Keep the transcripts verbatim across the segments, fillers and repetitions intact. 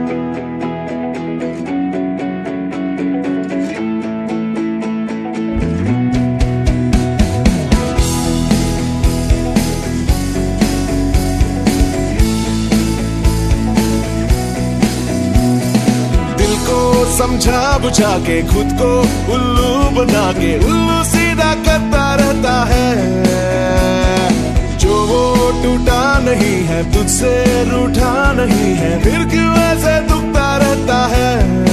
समझा बुझा के खुद को उल्लू बना के उल्लू सीधा करता रहता है। जो वो टूटा नहीं है, तुझसे रूठा नहीं है, फिर क्यों ऐसे दुखता रहता है।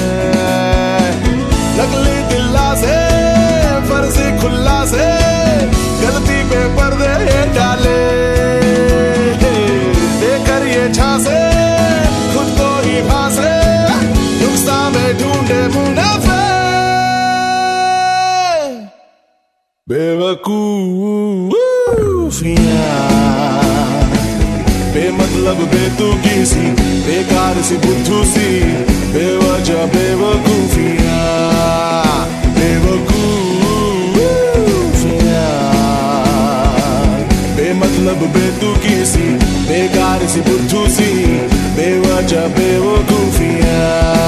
नकली दिल्ला से फर्जी खुल्ला से गलती पे पर्दे डाले, देकर ये झांसे खुद को ही फांसे, नुक्सा में ढूंढे मुनाफे। बेवकूफियां बेमतलब बेतुकी सी बेकार सी बुद्धू सी बेवजह बेवकूफियां बेवकूफियां बेमतलब बेतुकी सी बेकार सी बुद्धू सी बेवजह बेवकूफियां।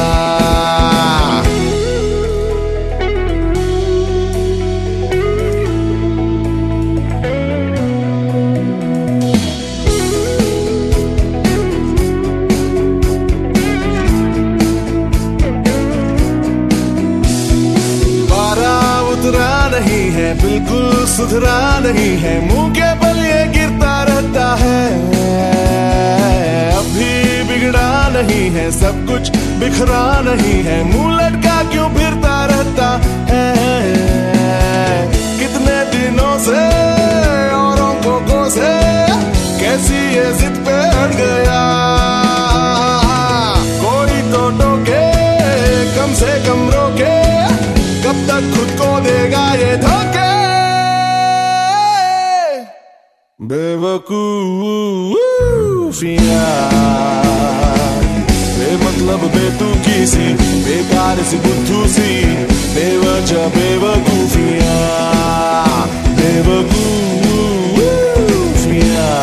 नहीं है बिल्कुल सुधरा नहीं है, मुंह के बल ये गिरता रहता है। अभी बिगड़ा नहीं है, सब कुछ बिखरा नहीं है, मुंह लटका क्यों फिरता रहता है। कितने दिनों से औरों को कोसे कैसी ये जिद पे अड़ गया। कोई तो टोके कम से कम रोके, कब तक खुद को देगा ये धोखे। बेवकूफियां बेमतलब बेतुकी सी बेकार सी बुद्धू सी बेवजह बेवकूफियां बेवकूफियां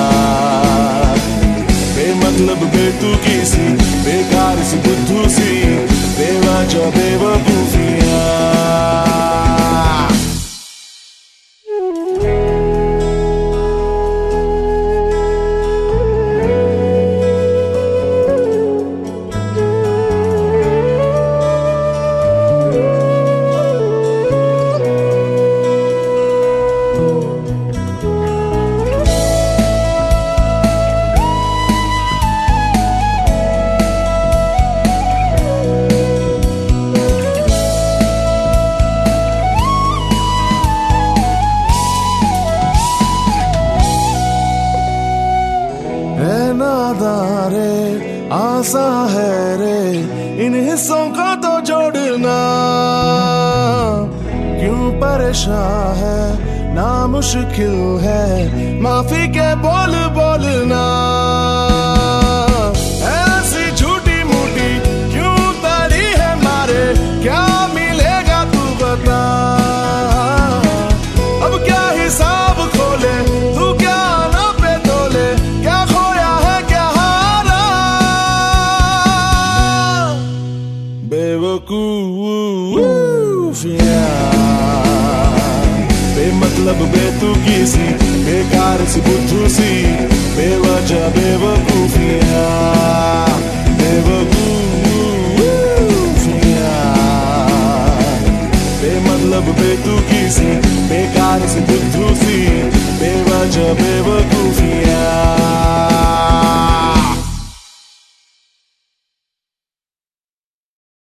बेमतलब बेतुकी सी बेकार सी बुद्धू सी बेवजह बेवकूफियां। रे आसा है रे इन हिस्सों को तो जोड़ना, क्यों परेशान है ना मुश्किल है माफी के बोल बोलना। ऐसी झूठी मूठी क्यों तड़ी है मारे, क्या मिलेगा तू बता। अब क्या हिसाब खोले तू, क्या ना पे तोले, क्या खोया है क्या हारा। बेवकूफियां बेमतलब बेतुकी सी बेकार सी बुद्धू सी बेवजह बेवकूफियां बेवकूफियां बेमतलब बेतुकी सी बेकार सी बुद्धू सी बेवजह बेवकूफियां।